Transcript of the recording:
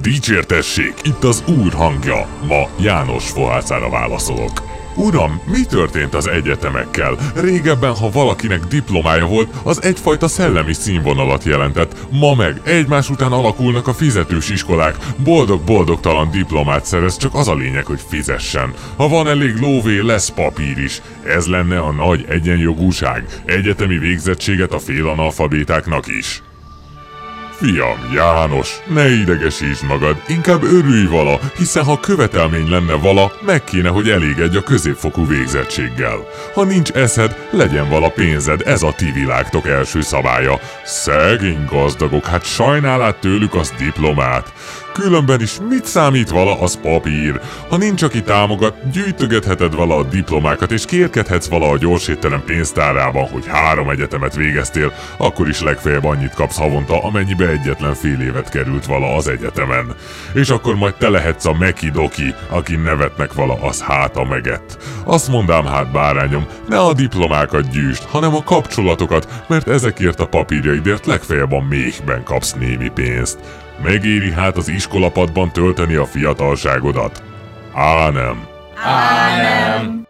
Dicsértessék, itt az Úr hangja. Ma János Fohászára válaszolok. Uram, mi történt az egyetemekkel? Régebben, ha valakinek diplomája volt, az egyfajta szellemi színvonalat jelentett. Ma meg egymás után alakulnak a fizetős iskolák. Boldog-boldogtalan diplomát szerez, csak az a lényeg, hogy fizessen. Ha van elég lóvé, lesz papír is. Ez lenne a nagy egyenjogúság. Egyetemi végzettséget a félanalfabétáknak is. Fiam, János, ne idegesítsd magad, inkább örülj vala, hiszen ha követelmény lenne vala, meg kéne, hogy elégedj a középfokú végzettséggel. Ha nincs eszed, legyen vala pénzed, ez a ti világtok első szabálya. Szegény gazdagok, hát sajnálát tőlük az diplomát. Különben is mit számít vala, az papír. Ha nincs, aki támogat, gyűjtögetheted vala a diplomákat, és kérkedhetsz vala a gyorsétterem pénztárában, hogy 3 egyetemet végeztél, akkor is legfeljebb annyit kapsz havonta, amennyibe egyetlen fél évet került vala az egyetemen. És akkor majd te lehetsz a Meki-doki, aki nevetnek vala, az háta megett. Azt mondám hát, bárányom, ne a diplomákat gyűjtsd, hanem a kapcsolatokat, mert ezekért a papírjaidért legfeljebb a méhben kapsz némi pénzt. Megéri hát az iskolapadban tölteni a fiatalságodat? Á, nem. Á, nem.